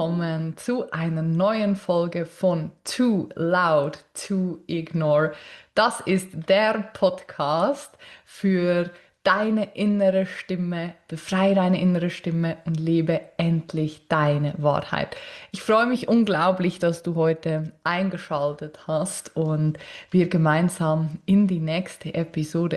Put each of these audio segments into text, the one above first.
willkommen zu einer neuen Folge von Too Loud to Ignore. Das ist der Podcast für deine innere Stimme. Befreie deine innere Stimme und lebe endlich deine Wahrheit. Ich freue mich unglaublich, dass du heute eingeschaltet hast und wir gemeinsam in die nächste Episode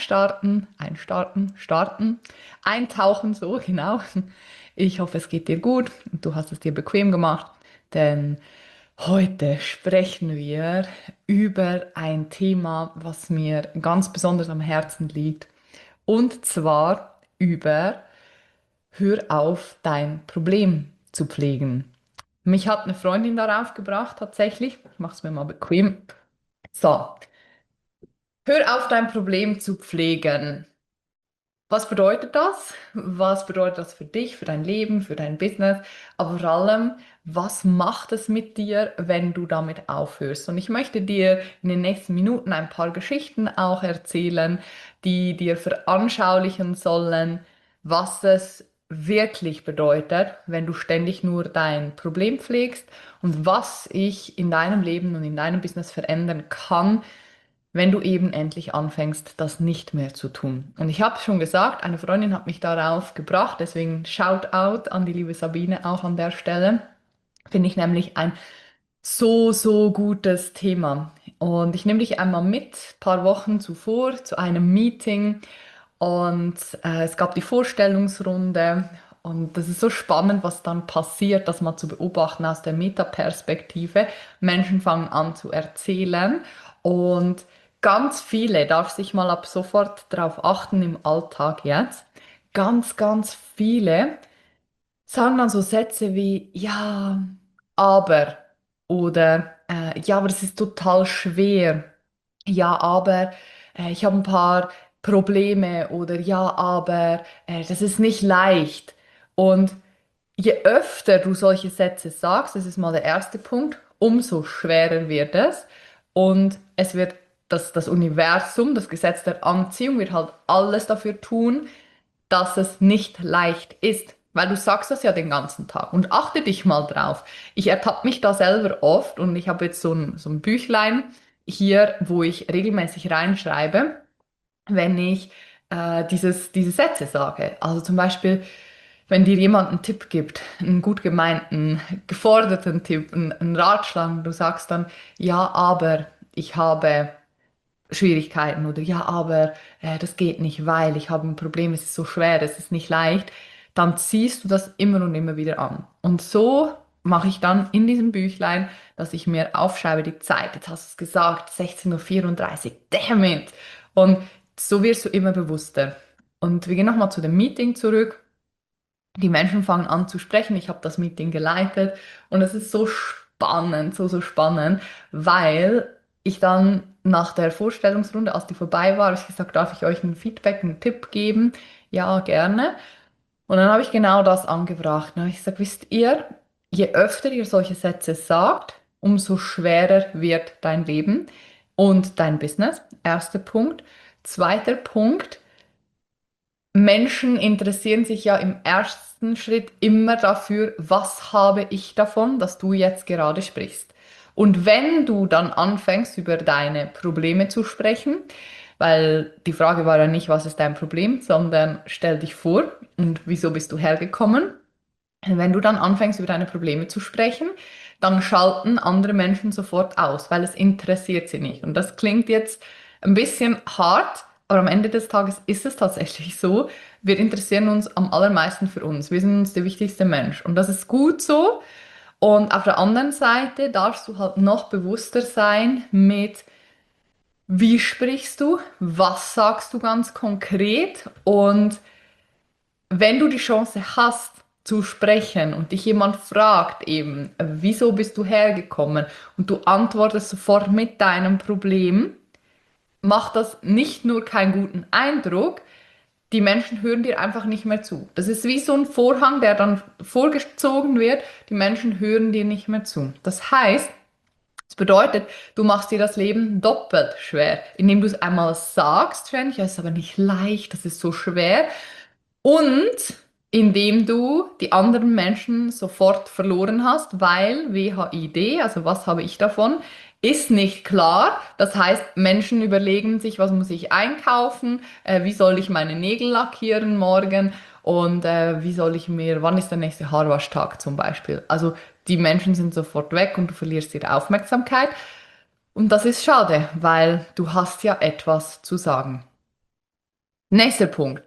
eintauchen, so genau. Ich hoffe, es geht dir gut und du hast es dir bequem gemacht, denn heute sprechen wir über ein Thema, was mir ganz besonders am Herzen liegt, und zwar über Hör auf, dein Problem zu pflegen. Mich hat eine Freundin darauf gebracht, tatsächlich. Ich mache es mir mal bequem. So, hör auf, dein Problem zu pflegen. Was bedeutet das? Was bedeutet das für dich, für dein Leben, für dein Business? Aber vor allem, was macht es mit dir, wenn du damit aufhörst? Und ich möchte dir in den nächsten Minuten ein paar Geschichten auch erzählen, die dir veranschaulichen sollen, was es wirklich bedeutet, wenn du ständig nur dein Problem pflegst und was ich in deinem Leben und in deinem Business verändern kann, wenn du eben endlich anfängst, das nicht mehr zu tun. Und ich habe schon gesagt, eine Freundin hat mich darauf gebracht, deswegen Shoutout an die liebe Sabine auch an der Stelle. Finde ich nämlich ein so gutes Thema. Und ich nehme dich einmal mit, ein paar Wochen zuvor, zu einem Meeting und es gab die Vorstellungsrunde und das ist so spannend, was dann passiert, das mal zu beobachten aus der Metaperspektive. Menschen fangen an zu erzählen und ganz viele, darf sich mal ab sofort darauf achten im Alltag jetzt, ganz viele sagen dann so Sätze wie, ja, aber oder ja, aber das ist total schwer. Ja, aber ich habe ein paar Probleme oder ja, aber das ist nicht leicht. Und je öfter du solche Sätze sagst, das ist mal der erste Punkt, umso schwerer wird es. Und es wird das Universum, das Gesetz der Anziehung, wird halt alles dafür tun, dass es nicht leicht ist. Weil du sagst das ja den ganzen Tag. Und achte dich mal drauf. Ich ertappe mich da selber oft und ich habe jetzt so ein Büchlein hier, wo ich regelmäßig reinschreibe, wenn ich diese Sätze sage. Also zum Beispiel, wenn dir jemand einen Tipp gibt, einen gut gemeinten, geforderten Tipp, einen Ratschlag, du sagst dann, ja, aber ich habe Schwierigkeiten oder ja, aber das geht nicht, weil ich habe ein Problem, es ist so schwer, es ist nicht leicht, dann ziehst du das immer und immer wieder an. Und so mache ich dann in diesem Büchlein, dass ich mir aufschreibe die Zeit. Jetzt hast du es gesagt, 16:34 Uhr, damn it! Und so wirst du immer bewusster. Und wir gehen nochmal zu dem Meeting zurück. Die Menschen fangen an zu sprechen. Ich habe das Meeting geleitet und es ist so spannend, so spannend, weil ich dann nach der Vorstellungsrunde, als die vorbei war, habe ich gesagt, darf ich euch ein Feedback, einen Tipp geben? Ja, gerne. Und dann habe ich genau das angebracht. Dann habe ich gesagt, wisst ihr, je öfter ihr solche Sätze sagt, umso schwerer wird dein Leben und dein Business. Erster Punkt. Zweiter Punkt. Menschen interessieren sich ja im ersten Schritt immer dafür, was habe ich davon, dass du jetzt gerade sprichst. Und wenn du dann anfängst, über deine Probleme zu sprechen, weil die Frage war ja nicht, was ist dein Problem, sondern stell dich vor und wieso bist du hergekommen. Wenn du dann anfängst, über deine Probleme zu sprechen, dann schalten andere Menschen sofort aus, weil es interessiert sie nicht. Und das klingt jetzt ein bisschen hart, aber am Ende des Tages ist es tatsächlich so. Wir interessieren uns am allermeisten für uns. Wir sind uns der wichtigste Mensch. Und das ist gut so. Und auf der anderen Seite darfst du halt noch bewusster sein mit, wie sprichst du, was sagst du ganz konkret und wenn du die Chance hast zu sprechen und dich jemand fragt eben, wieso bist du hergekommen und du antwortest sofort mit deinem Problem, macht das nicht nur keinen guten Eindruck, die Menschen hören dir einfach nicht mehr zu. Das ist wie so ein Vorhang, der dann vorgezogen wird, die Menschen hören dir nicht mehr zu. Das heißt, das bedeutet, du machst dir das Leben doppelt schwer, indem du es einmal sagst, ja, es ist aber nicht leicht, das ist so schwer. Und indem du die anderen Menschen sofort verloren hast, weil WHID, also was habe ich davon, ist nicht klar. Das heißt, Menschen überlegen sich, was muss ich einkaufen, wie soll ich meine Nägel lackieren morgen und wie soll ich mir, wann ist der nächste Haarwaschtag zum Beispiel. Also die Menschen sind sofort weg und du verlierst ihre Aufmerksamkeit. Und das ist schade, weil du hast ja etwas zu sagen. Nächster Punkt.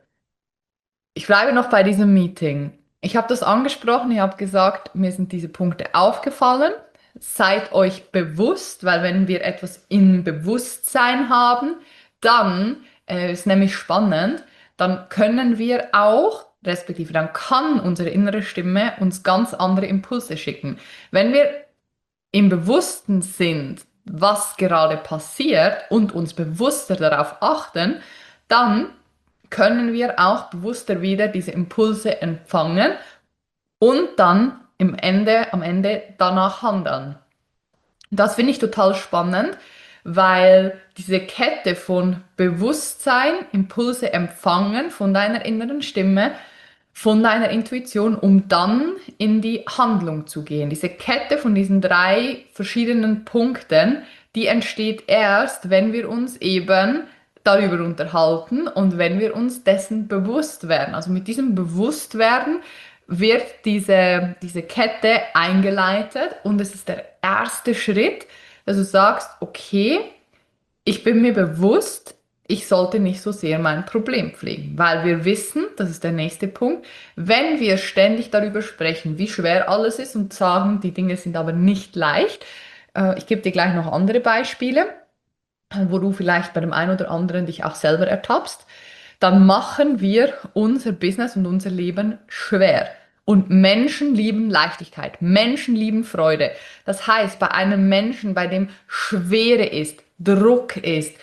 Ich bleibe noch bei diesem Meeting. Ich habe das angesprochen, ich habe gesagt, mir sind diese Punkte aufgefallen. Seid euch bewusst, weil wenn wir etwas im Bewusstsein haben, dann ist nämlich spannend, dann können wir auch, respektive dann kann unsere innere Stimme uns ganz andere Impulse schicken. Wenn wir im Bewussten sind, was gerade passiert und uns bewusster darauf achten, dann können wir auch bewusster wieder diese Impulse empfangen und dann am Ende danach handeln. Das finde ich total spannend, weil diese Kette von Bewusstsein, Impulse empfangen von deiner inneren Stimme, von deiner Intuition, um dann in die Handlung zu gehen. Diese Kette von diesen drei verschiedenen Punkten, die entsteht erst, wenn wir uns eben darüber unterhalten und wenn wir uns dessen bewusst werden. Also mit diesem Bewusstwerden wird diese Kette eingeleitet und es ist der erste Schritt, dass du sagst, okay, ich bin mir bewusst, ich sollte nicht so sehr mein Problem pflegen, weil wir wissen, das ist der nächste Punkt, wenn wir ständig darüber sprechen, wie schwer alles ist und sagen, die Dinge sind aber nicht leicht. Ich gebe dir gleich noch andere Beispiele, wo du vielleicht bei dem einen oder anderen dich auch selber ertappst, dann machen wir unser Business und unser Leben schwer. Und Menschen lieben Leichtigkeit, Menschen lieben Freude. Das heißt, bei einem Menschen, bei dem Schwere ist, Druck ist,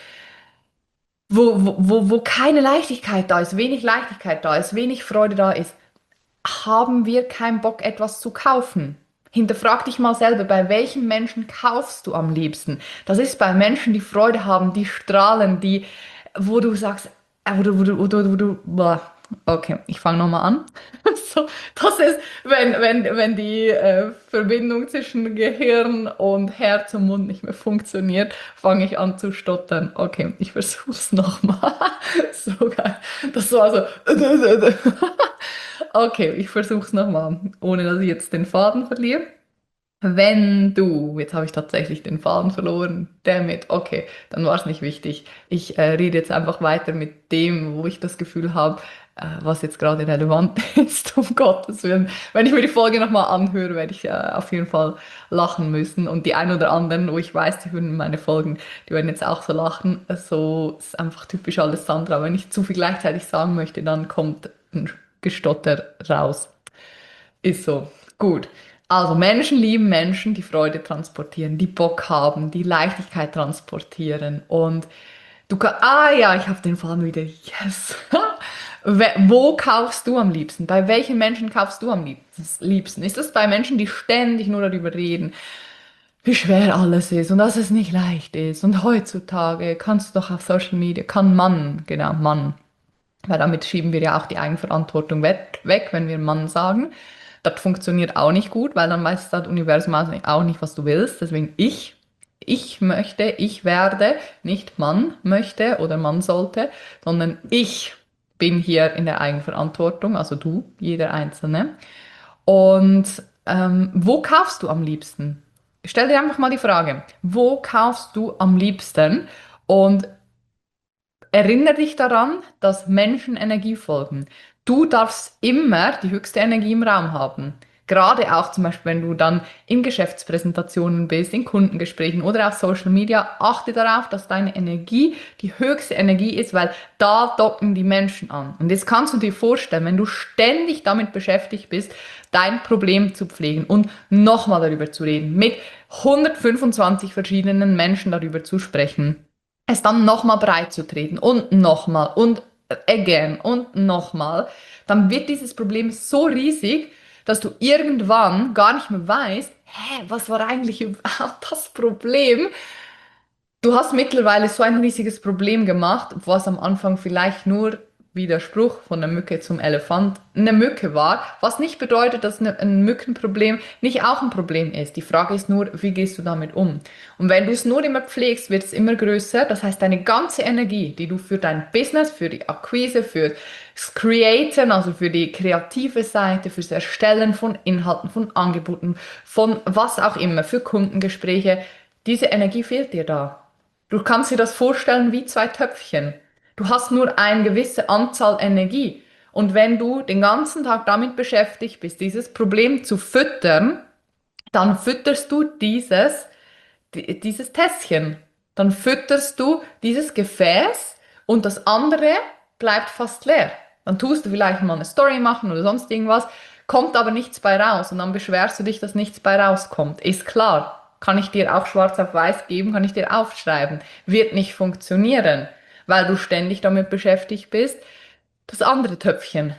wo keine Leichtigkeit da ist, wenig Leichtigkeit da ist, wenig Freude da ist, haben wir keinen Bock, etwas zu kaufen. Hinterfrag dich mal selber, bei welchen Menschen kaufst du am liebsten? Das ist bei Menschen, die Freude haben, die strahlen, die, wo du sagst, boah. Okay, ich fange nochmal an. So, das ist, wenn die Verbindung zwischen Gehirn und Herz und Mund nicht mehr funktioniert, fange ich an zu stottern. Okay, ich versuch's nochmal. So geil. Das war so. Okay, ich versuch's nochmal, ohne dass ich jetzt den Faden verliere. Wenn du, jetzt habe ich tatsächlich den Faden verloren, damit, okay, dann war es nicht wichtig. Ich rede jetzt einfach weiter mit dem, wo ich das Gefühl habe, was jetzt gerade relevant ist, um Gottes Willen. Wenn ich mir die Folge nochmal anhöre, werde ich auf jeden Fall lachen müssen. Und die ein oder anderen, wo ich weiß, die hören meine Folgen, die werden jetzt auch so lachen. So ist einfach typisch Alessandra. Wenn ich zu viel gleichzeitig sagen möchte, dann kommt ein Gestotter raus. Ist so. Gut. Also Menschen lieben Menschen, die Freude transportieren, die Bock haben, die Leichtigkeit transportieren. Und du kannst, ah ja, ich habe den Faden wieder. Yes. Wo kaufst du am liebsten? Bei welchen Menschen kaufst du am liebsten? Ist das bei Menschen, die ständig nur darüber reden, wie schwer alles ist und dass es nicht leicht ist? Und heutzutage kannst du doch auf Social Media, kann Mann, genau, Mann. Weil damit schieben wir ja auch die Eigenverantwortung weg, wenn wir Mann sagen. Das funktioniert auch nicht gut, weil dann weiß das Universum auch nicht, was du willst. Deswegen ich möchte, ich werde, nicht Mann möchte oder Mann sollte, sondern ich bin hier in der Eigenverantwortung, also du, jeder Einzelne. Und wo kaufst du am liebsten? Stell dir einfach mal die Frage, wo kaufst du am liebsten? Und erinnere dich daran, dass Menschen Energie folgen. Du darfst immer die höchste Energie im Raum haben. Gerade auch zum Beispiel, wenn du dann in Geschäftspräsentationen bist, in Kundengesprächen oder auf Social Media, achte darauf, dass deine Energie die höchste Energie ist, weil da docken die Menschen an. Und jetzt kannst du dir vorstellen, wenn du ständig damit beschäftigt bist, dein Problem zu pflegen und nochmal darüber zu reden, mit 125 verschiedenen Menschen darüber zu sprechen, es dann nochmal breit zu treten und again und nochmal, dann wird dieses Problem so riesig, dass du irgendwann gar nicht mehr weißt, hä, was war eigentlich überhaupt das Problem? Du hast mittlerweile so ein riesiges Problem gemacht, was am Anfang vielleicht nur wie der Spruch von der Mücke zum Elefant eine Mücke war, was nicht bedeutet, dass ein Mückenproblem nicht auch ein Problem ist. Die Frage ist nur, wie gehst du damit um? Und wenn du es nur immer pflegst, wird es immer größer. Das heißt, deine ganze Energie, die du für dein Business, für die Akquise, für das Createn, also für die kreative Seite, fürs Erstellen von Inhalten, von Angeboten, von was auch immer, für Kundengespräche, diese Energie fehlt dir da. Du kannst dir das vorstellen wie zwei Töpfchen. Du hast nur eine gewisse Anzahl Energie. Und wenn du den ganzen Tag damit beschäftigt bist, dieses Problem zu füttern, dann fütterst du dieses Tässchen. Dann fütterst du dieses Gefäß und das andere bleibt fast leer. Dann tust du vielleicht mal eine Story machen oder sonst irgendwas, kommt aber nichts bei raus und dann beschwerst du dich, dass nichts bei rauskommt. Ist klar. Kann ich dir auch schwarz auf weiß geben, kann ich dir aufschreiben. Wird nicht funktionieren, weil du ständig damit beschäftigt bist, das andere Töpfchen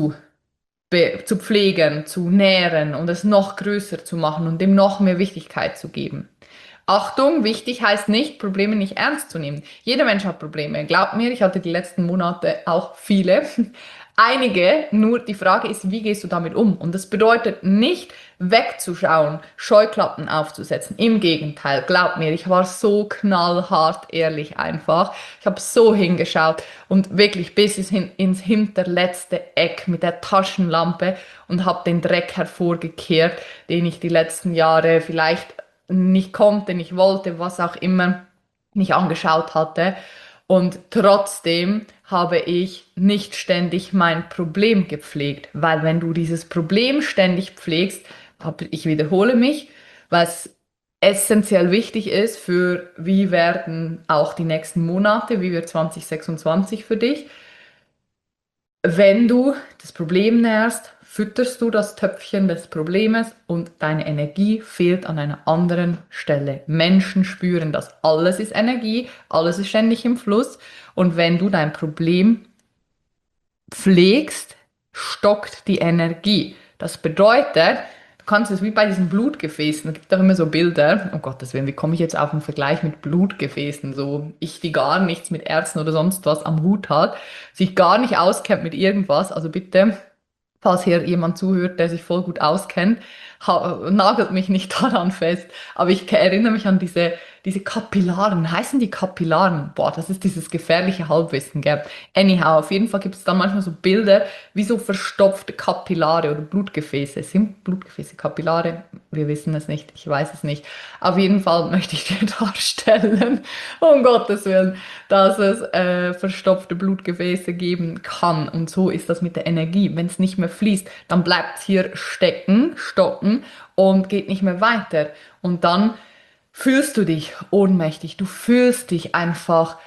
zu pflegen, zu nähren und es noch größer zu machen und dem noch mehr Wichtigkeit zu geben. Achtung, wichtig heißt nicht, Probleme nicht ernst zu nehmen. Jeder Mensch hat Probleme. Glaubt mir, ich hatte die letzten Monate auch viele. Einige, nur die Frage ist, wie gehst du damit um? Und das bedeutet nicht wegzuschauen, Scheuklappen aufzusetzen. Im Gegenteil, glaub mir, ich war so knallhart ehrlich einfach. Ich habe so hingeschaut und wirklich bis ins hinterletzte Eck mit der Taschenlampe und habe den Dreck hervorgekehrt, den ich die letzten Jahre vielleicht nicht konnte, nicht wollte, was auch immer, nicht angeschaut hatte. Und trotzdem habe ich nicht ständig mein Problem gepflegt, weil wenn du dieses Problem ständig pflegst, ich wiederhole mich, was essentiell wichtig ist für wie werden auch die nächsten Monate, wie wird 2026 für dich, wenn du das Problem nährst, fütterst du das Töpfchen des Problems und deine Energie fehlt an einer anderen Stelle. Menschen spüren das. Alles ist Energie, alles ist ständig im Fluss. Und wenn du dein Problem pflegst, stockt die Energie. Das bedeutet, du kannst es wie bei diesen Blutgefäßen, es gibt auch immer so Bilder, um Gottes Willen, wie komme ich jetzt auf einen Vergleich mit Blutgefäßen? So, ich, die gar nichts mit Ärzten oder sonst was am Hut hat, sich gar nicht auskennt mit irgendwas, also bitte, falls hier jemand zuhört, der sich voll gut auskennt, nagelt mich nicht daran fest. Aber ich erinnere mich an diese Kapillaren. Heißen die Kapillaren? Boah, das ist dieses gefährliche Halbwissen, gell? Anyhow, auf jeden Fall gibt es dann manchmal so Bilder wie so verstopfte Kapillare oder Blutgefäße. Sind Blutgefäße Kapillare? Wir wissen es nicht, ich weiß es nicht. Auf jeden Fall möchte ich dir darstellen, um Gottes Willen, dass es verstopfte Blutgefäße geben kann. Und so ist das mit der Energie. Wenn es nicht mehr fließt, dann bleibt es hier stecken, stocken und geht nicht mehr weiter. Und dann fühlst du dich ohnmächtig, du fühlst dich einfach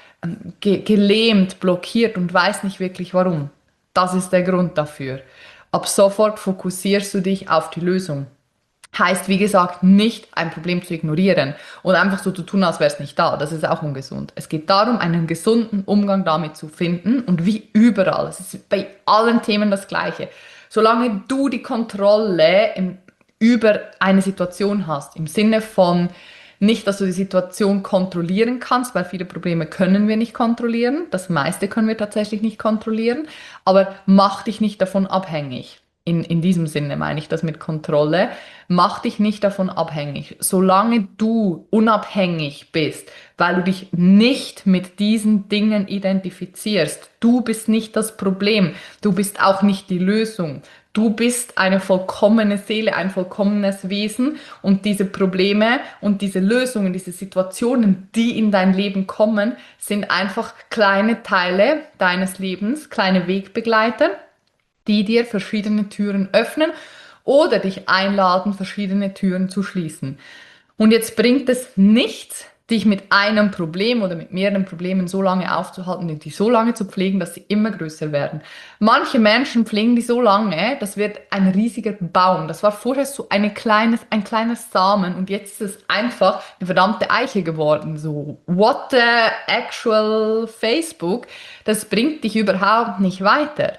gelähmt, blockiert und weißt nicht wirklich warum. Das ist der Grund dafür. Ab sofort fokussierst du dich auf die Lösung. Heißt, wie gesagt, nicht ein Problem zu ignorieren und einfach so zu tun, als wäre es nicht da. Das ist auch ungesund. Es geht darum, einen gesunden Umgang damit zu finden und wie überall. Es ist bei allen Themen das Gleiche. Solange du die Kontrolle über eine Situation hast, im Sinne von nicht, dass du die Situation kontrollieren kannst, weil viele Probleme können wir nicht kontrollieren. Das meiste können wir tatsächlich nicht kontrollieren, aber mach dich nicht davon abhängig. In diesem Sinne meine ich das mit Kontrolle. Mach dich nicht davon abhängig. Solange du unabhängig bist, weil du dich nicht mit diesen Dingen identifizierst, du bist nicht das Problem, du bist auch nicht die Lösung. Du bist eine vollkommene Seele, ein vollkommenes Wesen und diese Probleme und diese Lösungen, diese Situationen, die in dein Leben kommen, sind einfach kleine Teile deines Lebens, kleine Wegbegleiter, die dir verschiedene Türen öffnen oder dich einladen, verschiedene Türen zu schließen. Und jetzt bringt es nichts, dich mit einem Problem oder mit mehreren Problemen so lange aufzuhalten und die so lange zu pflegen, dass sie immer größer werden. Manche Menschen pflegen die so lange, das wird ein riesiger Baum. Das war vorher so ein kleiner Samen und jetzt ist es einfach eine verdammte Eiche geworden. So, what the actual Facebook? Das bringt dich überhaupt nicht weiter.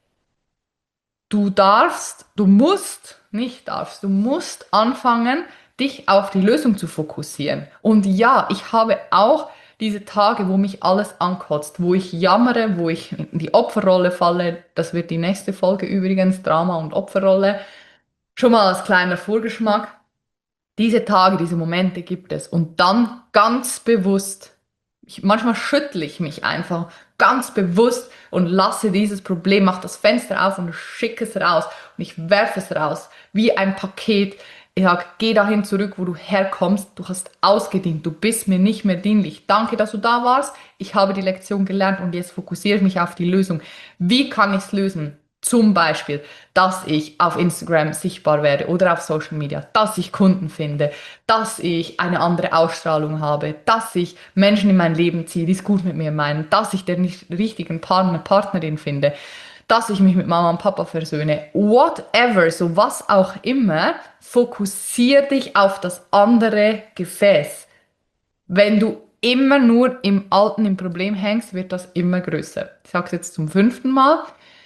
Du musst anfangen, dich auf die Lösung zu fokussieren. Und ja, ich habe auch diese Tage, wo mich alles ankotzt, wo ich jammere, wo ich in die Opferrolle falle, das wird die nächste Folge übrigens, Drama und Opferrolle, schon mal als kleiner Vorgeschmack. Diese Tage, diese Momente gibt es. Und dann ganz bewusst, manchmal schüttle ich mich einfach ganz bewusst und lasse dieses Problem, mach das Fenster auf und schicke es raus. Und ich werfe es raus, wie ein Paket. Ich sag, geh dahin zurück, wo du herkommst. Du hast ausgedient. Du bist mir nicht mehr dienlich. Danke, dass du da warst. Ich habe die Lektion gelernt und jetzt fokussiere ich mich auf die Lösung. Wie kann ich es lösen? Zum Beispiel, dass ich auf Instagram sichtbar werde oder auf Social Media, dass ich Kunden finde, dass ich eine andere Ausstrahlung habe, dass ich Menschen in mein Leben ziehe, die es gut mit mir meinen, dass ich den richtigen Partner, Partnerin finde, dass ich mich mit Mama und Papa versöhne, whatever, so was auch immer, fokussier dich auf das andere Gefäß. Wenn du immer nur im Alten, im Problem hängst, wird das immer größer. Ich sage es jetzt zum fünften Mal.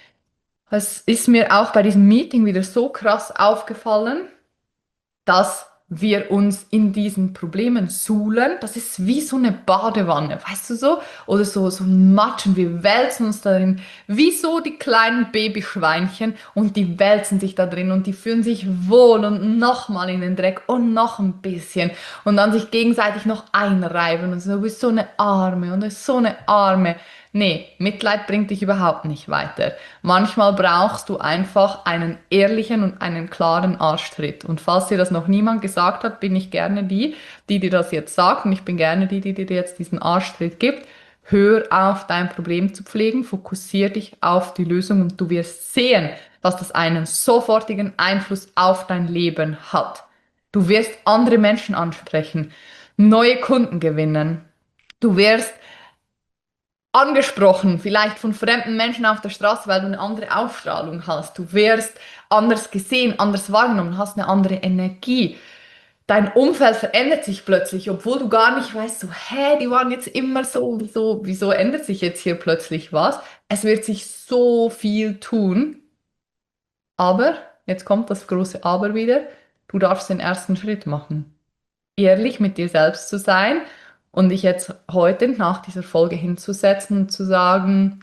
Es ist mir auch bei diesem Meeting wieder so krass aufgefallen, dass wir uns in diesen Problemen suhlen. Das ist wie so eine Badewanne, weißt du so? Oder so ein Matschen. Wir wälzen uns darin, wie so die kleinen Babyschweinchen und die wälzen sich da drin und die fühlen sich wohl und nochmal in den Dreck und noch ein bisschen und dann sich gegenseitig noch einreiben und so, du bist so eine Arme und du bist so eine Arme. Nee, Mitleid bringt dich überhaupt nicht weiter. Manchmal brauchst du einfach einen ehrlichen und einen klaren Arschtritt. Und falls dir das noch niemand gesagt hat, bin ich gerne die dir das jetzt sagt. Und ich bin gerne die dir jetzt diesen Arschtritt gibt. Hör auf, dein Problem zu pflegen, fokussier dich auf die Lösung und du wirst sehen, dass das einen sofortigen Einfluss auf dein Leben hat. Du wirst andere Menschen ansprechen, neue Kunden gewinnen. Du wirst angesprochen, vielleicht von fremden Menschen auf der Straße, weil du eine andere Ausstrahlung hast. Du wirst anders gesehen, anders wahrgenommen, hast eine andere Energie. Dein Umfeld verändert sich plötzlich, obwohl du gar nicht weißt, so, hä, die waren jetzt immer so, wieso ändert sich jetzt hier plötzlich was? Es wird sich so viel tun, aber, jetzt kommt das große Aber wieder, du darfst den ersten Schritt machen. Ehrlich mit dir selbst zu sein und dich jetzt heute nach dieser Folge hinzusetzen und zu sagen,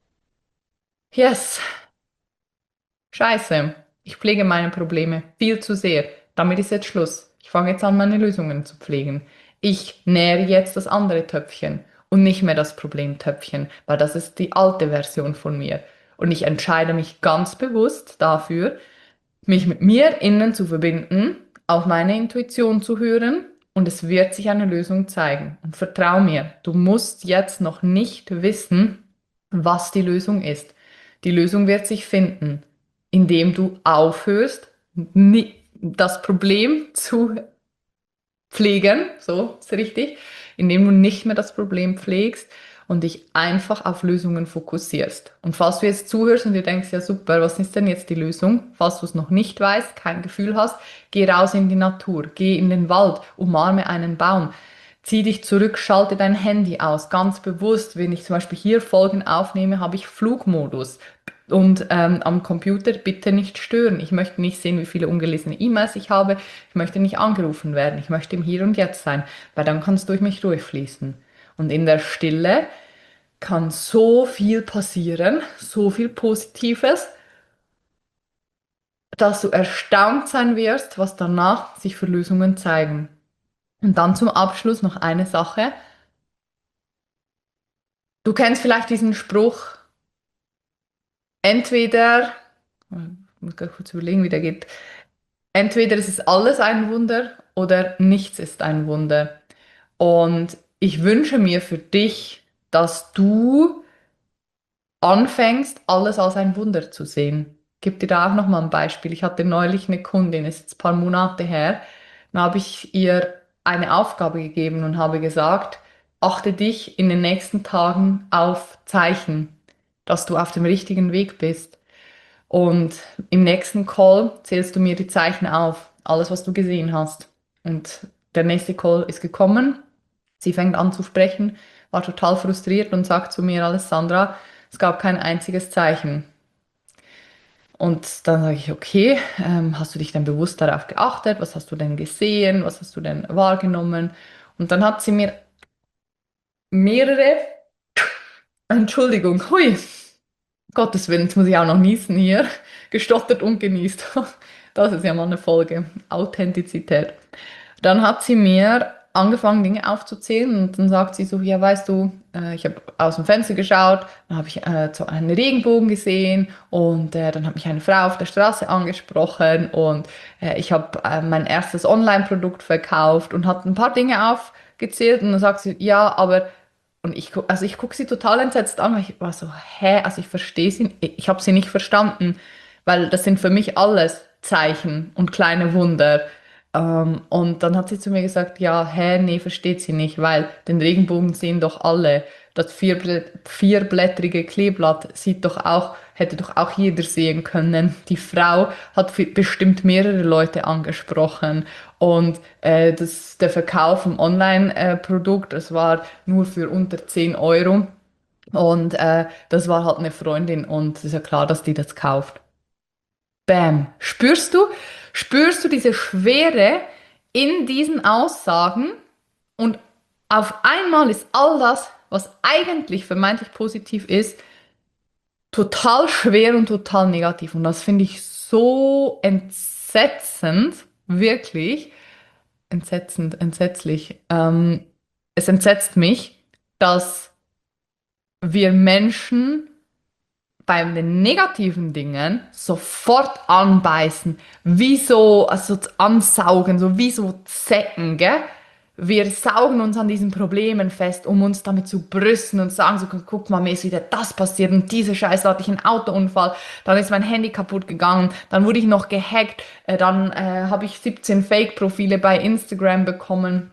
yes, scheiße, ich pflege meine Probleme viel zu sehr. Damit ist jetzt Schluss. Ich fange jetzt an, meine Lösungen zu pflegen. Ich nähere jetzt das andere Töpfchen und nicht mehr das Problemtöpfchen, weil das ist die alte Version von mir. Und ich entscheide mich ganz bewusst dafür, mich mit mir innen zu verbinden, auf meine Intuition zu hören und es wird sich eine Lösung zeigen. Und vertrau mir, du musst jetzt noch nicht wissen, was die Lösung ist. Die Lösung wird sich finden, indem du aufhörst, das Problem zu pflegen, so ist richtig, indem du nicht mehr das Problem pflegst und dich einfach auf Lösungen fokussierst. Und falls du jetzt zuhörst und dir denkst, ja super, was ist denn jetzt die Lösung? Falls du es noch nicht weißt, kein Gefühl hast, geh raus in die Natur, geh in den Wald, umarme einen Baum. Zieh dich zurück, schalte dein Handy aus, ganz bewusst. Wenn ich zum Beispiel hier Folgen aufnehme, habe ich Flugmodus. Und am Computer bitte nicht stören. Ich möchte nicht sehen, wie viele ungelesene E-Mails ich habe. Ich möchte nicht angerufen werden. Ich möchte im Hier und Jetzt sein, weil dann kann es durch mich durchfließen. Und in der Stille kann so viel passieren, so viel Positives, dass du erstaunt sein wirst, was danach sich für Lösungen zeigen. Und dann zum Abschluss noch eine Sache. Du kennst vielleicht diesen Spruch, entweder, ich muss gerade kurz überlegen, wie der geht, entweder es ist alles ein Wunder oder nichts ist ein Wunder. Und ich wünsche mir für dich, dass du anfängst, alles als ein Wunder zu sehen. Ich gebe dir da auch nochmal ein Beispiel. Ich hatte neulich eine Kundin, ist jetzt ein paar Monate her, dann habe ich ihr eine Aufgabe gegeben und habe gesagt, achte dich in den nächsten Tagen auf Zeichen, dass du auf dem richtigen Weg bist. Und im nächsten Call zählst du mir die Zeichen auf, alles, was du gesehen hast. Und der nächste Call ist gekommen. Sie fängt an zu sprechen, war total frustriert und sagt zu mir, Alessandra, es gab kein einziges Zeichen. Und dann sage ich, okay, hast du dich denn bewusst darauf geachtet? Was hast du denn gesehen? Was hast du denn wahrgenommen? Und dann hat sie mir mehrere, Entschuldigung, hui, Gottes Willen, jetzt muss ich auch noch niesen hier, gestottert und genießt. Das ist ja mal eine Folge, Authentizität. Dann hat sie mir angefangen, Dinge aufzuzählen und dann sagt sie so, ja, weißt du, ich habe aus dem Fenster geschaut, dann habe ich so einen Regenbogen gesehen und dann hat mich eine Frau auf der Straße angesprochen und ich habe mein erstes Online-Produkt verkauft und hat ein paar Dinge aufgezählt und dann sagt sie, ja, aber und also ich gucke sie total entsetzt an, weil ich war so, hä, also ich verstehe sie, ich habe sie nicht verstanden, weil das sind für mich alles Zeichen und kleine Wunder. Und dann hat sie zu mir gesagt, ja, hä, nee, versteht sie nicht, weil den Regenbogen sehen doch alle. Das vierblättrige Kleeblatt sieht doch auch, hätte doch auch jeder sehen können. Die Frau hat bestimmt mehrere Leute angesprochen und der Verkauf vom Online-Produkt, das war nur für unter 10 Euro und das war halt eine Freundin und es ist ja klar, dass die das kauft. Bam. Spürst du diese Schwere in diesen Aussagen und auf einmal ist all das, was eigentlich vermeintlich positiv ist, total schwer und total negativ. Und das finde ich so entsetzend, wirklich entsetzend, entsetzlich. Es entsetzt mich, dass wir Menschen bei den negativen Dingen sofort anbeißen, wie so, also ansaugen, so wie so Zecken, gell? Wir saugen uns an diesen Problemen fest, um uns damit zu brüsten und sagen so, guck mal, mir ist wieder das passiert und diese Scheiße hatte ich einen Autounfall, dann ist mein Handy kaputt gegangen, dann wurde ich noch gehackt, dann habe ich 17 Fake-Profile bei Instagram bekommen,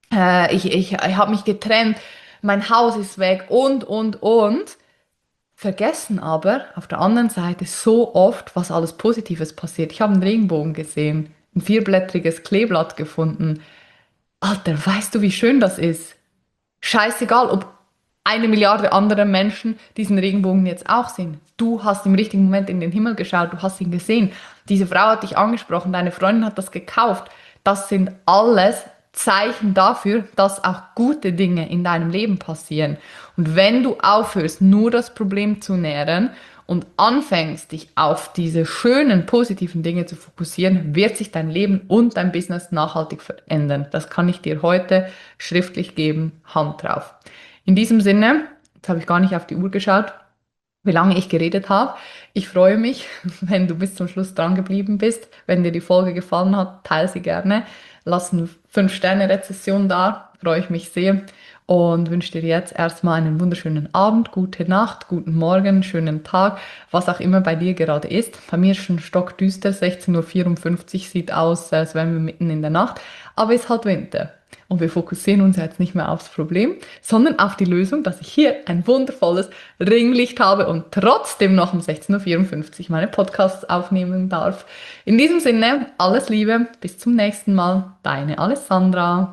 ich habe mich getrennt, mein Haus ist weg und. Vergessen aber auf der anderen Seite so oft, was alles Positives passiert. Ich habe einen Regenbogen gesehen, ein vierblättriges Kleeblatt gefunden. Alter, weißt du, wie schön das ist? Scheißegal, ob 1 Milliarde andere Menschen diesen Regenbogen jetzt auch sehen. Du hast im richtigen Moment in den Himmel geschaut, du hast ihn gesehen. Diese Frau hat dich angesprochen, deine Freundin hat das gekauft. Das sind alles Zeichen dafür, dass auch gute Dinge in deinem Leben passieren. Und wenn du aufhörst, nur das Problem zu nähren und anfängst, dich auf diese schönen, positiven Dinge zu fokussieren, wird sich dein Leben und dein Business nachhaltig verändern. Das kann ich dir heute schriftlich geben, Hand drauf. In diesem Sinne, jetzt habe ich gar nicht auf die Uhr geschaut, wie lange ich geredet habe. Ich freue mich, wenn du bis zum Schluss dran geblieben bist. Wenn dir die Folge gefallen hat, teile sie gerne. Lass eine 5-Sterne-Rezession da, freue ich mich sehr und wünsche dir jetzt erstmal einen wunderschönen Abend, gute Nacht, guten Morgen, schönen Tag, was auch immer bei dir gerade ist. Bei mir ist schon stockdüster, 16:54 Uhr, sieht aus, als wären wir mitten in der Nacht, aber es ist halt Winter. Und wir fokussieren uns jetzt nicht mehr aufs Problem, sondern auf die Lösung, dass ich hier ein wundervolles Ringlicht habe und trotzdem noch um 16:54 Uhr meine Podcasts aufnehmen darf. In diesem Sinne, alles Liebe, bis zum nächsten Mal, deine Alessandra.